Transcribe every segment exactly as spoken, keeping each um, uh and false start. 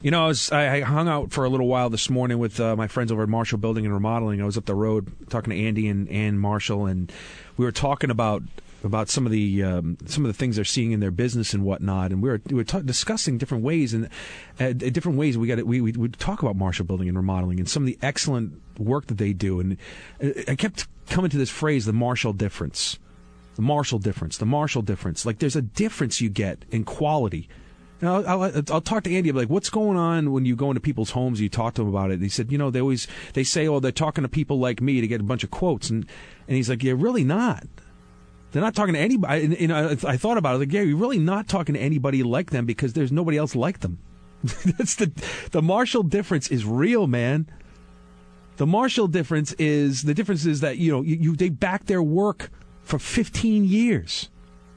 You know, I was I hung out for a little while this morning with uh, my friends over at Marshall Building and Remodeling. I was up the road talking to Andy and Ann Marshall, and we were talking about about some of the um, some of the things they're seeing in their business and whatnot. And we were we were ta- discussing different ways and uh, different ways we got we, we we talk about Marshall Building and Remodeling and some of the excellent work that they do. And I kept coming to this phrase, the Marshall difference, the Marshall difference, the Marshall difference. Like there's a difference you get in quality. You know, I'll, I'll, I'll talk to Andy. I'm like, what's going on when you go into people's homes and you talk to them about it? And he said, you know, they always they say, oh, they're talking to people like me to get a bunch of quotes, and and he's like, yeah, really not. They're not talking to anybody. And, you know, I thought about it. Like, yeah, you're really not talking to anybody like them because there's nobody else like them. That's the the Marshall difference is real, man. The Marshall difference is the difference is that you know you, you they back their work for fifteen years.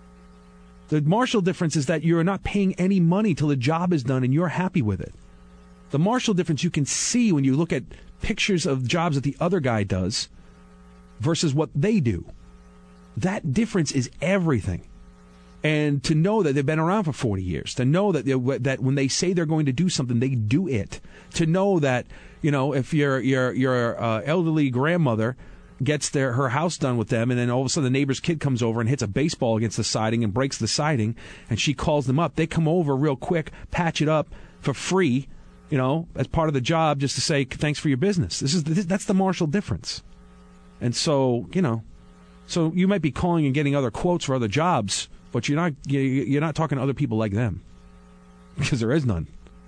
The Marshall difference is that you're not paying any money till the job is done and you're happy with it. The Marshall difference you can see when you look at pictures of jobs that the other guy does versus what they do. That difference is everything. And to know that they've been around for forty years, to know that that when they say they're going to do something, they do it. To know that, you know, if your your your uh, elderly grandmother gets their her house done with them, and then all of a sudden the neighbor's kid comes over and hits a baseball against the siding and breaks the siding, and she calls them up. They come over real quick, patch it up for free, you know, as part of the job, just to say thanks for your business. This is this, that's the Marshall difference. And so, you know, so you might be calling and getting other quotes for other jobs, but you're not you're not talking to other people like them because there is none.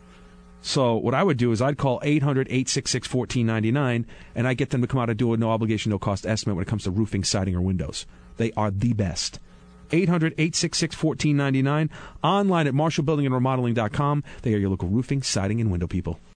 So what I would do is I'd call eight hundred, eight six six, one four nine nine, and I get them to come out and do a no-obligation, no-cost estimate when it comes to roofing, siding, or windows. They are the best. eight hundred, eight six six, one four nine nine, online at marshall building and remodeling dot com. They are your local roofing, siding, and window people.